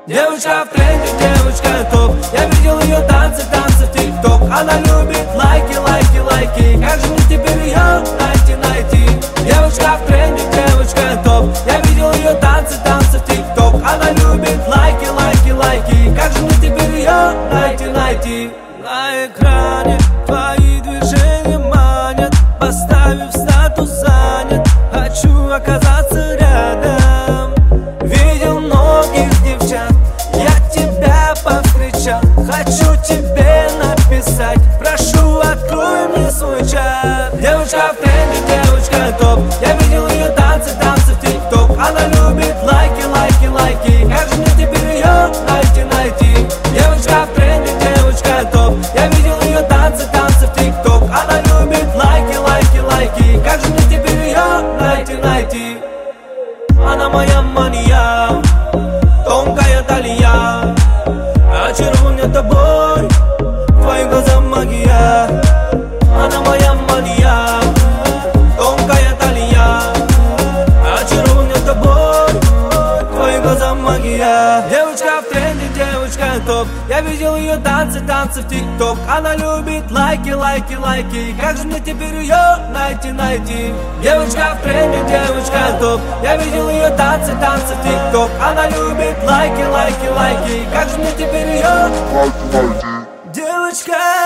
Девочка в тренде, девочка топ. Я видел ее танцы в ТикТок. Она любит лайки, лайки, лайки. Как же мне теперь ее найти? Девочка в тренде, девочка топ. Я видел ее танцы в ТикТок. Она любит лайки, лайки, лайки. Как же мне теперь ее найти? На экране твои движения манят, поставив статус занят. Хочу оказаться рядом. Видел многих девчат, я тебя повстречал. Хочу тебе написать, прошу, открой мне свой чат. Девочка в тренде, девочка топ. Я видел ее танцы в ТикТок. Она любит лайки, лайки, лайки. Как же мне теперь ее найти? Девочка в тренде, девочка топ. Я видел ее танцы в ТикТок. Она любит лайки, лайки, лайки. Как же мне теперь ее найти? Она моя мания, тонкая талия. Очарован меня тобой, твои глаза магия. Она моя мания, тонкая талия. Очарован меня тобой, твои глаза магия. Девочка в тренде, девочка топ. Я видел ее танцы в ТикТок. Она любит лайки, лайки, лайки. Как же мне теперь ее найти? Девочка в тренде, девочка топ. Я видел ее танцы в ТикТок. Она любит лайки, лайки, лайки. Как же мне теперь ее найти? девочка